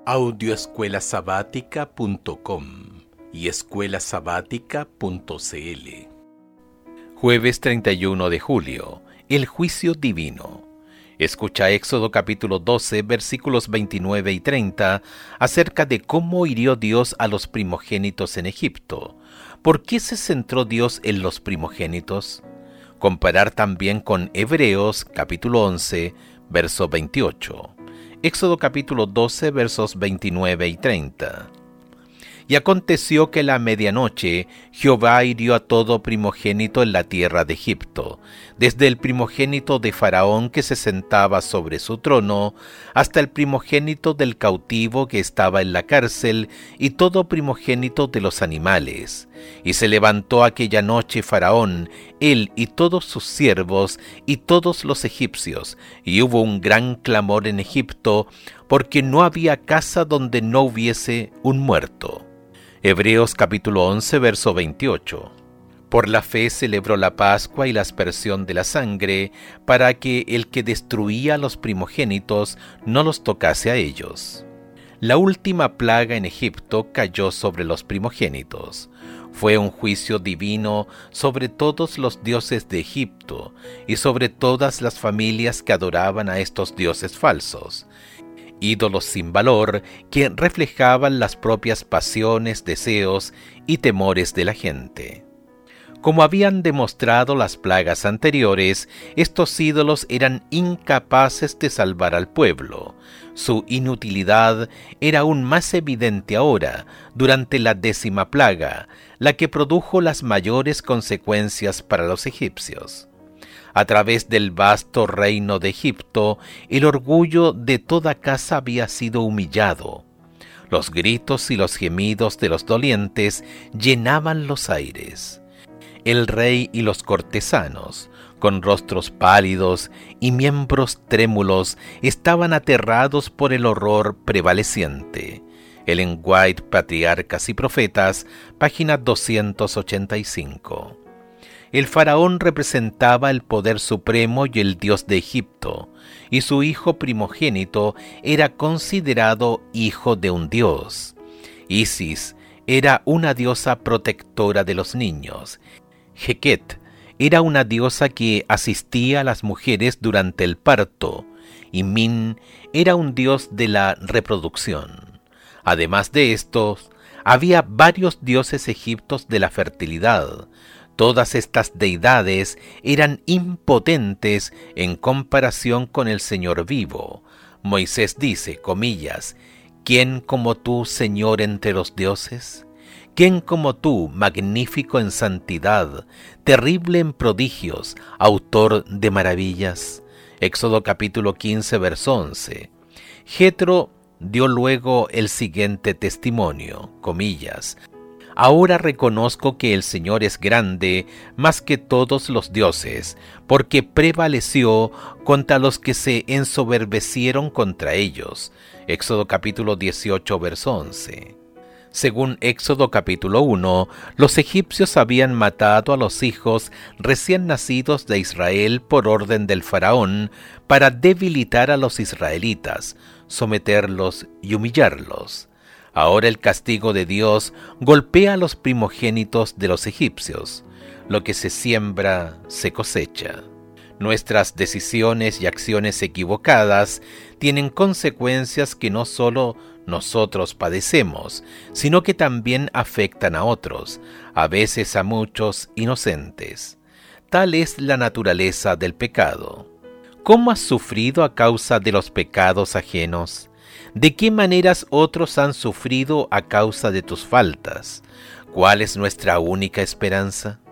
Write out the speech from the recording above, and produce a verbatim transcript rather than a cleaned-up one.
audio escuela sabática punto com y escuela sabática punto c l. Jueves treinta y uno de julio, el juicio divino. Escucha Éxodo capítulo doce, versículos veintinueve y treinta, acerca de cómo hirió Dios a los primogénitos en Egipto. ¿Por qué se centró Dios en los primogénitos? Comparar también con Hebreos capítulo once, verso veintiocho. Éxodo capítulo doce, versos veintinueve y treinta. Y aconteció que a la medianoche Jehová hirió a todo primogénito en la tierra de Egipto, desde el primogénito de Faraón que se sentaba sobre su trono, hasta el primogénito del cautivo que estaba en la cárcel, y todo primogénito de los animales. Y se levantó aquella noche Faraón, él y todos sus siervos, y todos los egipcios, y hubo un gran clamor en Egipto, porque no había casa donde no hubiese un muerto. Hebreos capítulo once, verso veintiocho. Por la fe celebró la Pascua y la aspersión de la sangre, para que el que destruía a los primogénitos no los tocase a ellos. La última plaga en Egipto cayó sobre los primogénitos. Fue un juicio divino sobre todos los dioses de Egipto y sobre todas las familias que adoraban a estos dioses falsos. Ídolos sin valor que reflejaban las propias pasiones, deseos y temores de la gente. Como habían demostrado las plagas anteriores, estos ídolos eran incapaces de salvar al pueblo. Su inutilidad era aún más evidente ahora, durante la décima plaga, la que produjo las mayores consecuencias para los egipcios. A través del vasto reino de Egipto, el orgullo de toda casa había sido humillado. Los gritos y los gemidos de los dolientes llenaban los aires. El rey y los cortesanos, con rostros pálidos y miembros trémulos, estaban aterrados por el horror prevaleciente. Ellen White, Patriarcas y Profetas, página doscientos ochenta y cinco. El faraón representaba el poder supremo y el dios de Egipto, y su hijo primogénito era considerado hijo de un dios. Isis era una diosa protectora de los niños. Heket era una diosa que asistía a las mujeres durante el parto, y Min era un dios de la reproducción. Además de estos, había varios dioses egipcios de la fertilidad. Todas estas deidades eran impotentes en comparación con el Señor vivo. Moisés dice, comillas, ¿quién como tú, Señor entre los dioses? ¿Quién como tú, magnífico en santidad, terrible en prodigios, autor de maravillas? Éxodo capítulo quince, verso once. Jetro dio luego el siguiente testimonio, comillas, ahora reconozco que el Señor es grande más que todos los dioses, porque prevaleció contra los que se ensoberbecieron contra ellos. Éxodo capítulo dieciocho, verso once. Según Éxodo capítulo uno, los egipcios habían matado a los hijos recién nacidos de Israel por orden del faraón para debilitar a los israelitas, someterlos y humillarlos. Ahora el castigo de Dios golpea a los primogénitos de los egipcios. Lo que se siembra, se cosecha. Nuestras decisiones y acciones equivocadas tienen consecuencias que no solo nosotros padecemos, sino que también afectan a otros, a veces a muchos inocentes. Tal es la naturaleza del pecado. ¿Cómo has sufrido a causa de los pecados ajenos? ¿De qué maneras otros han sufrido a causa de tus faltas? ¿Cuál es nuestra única esperanza?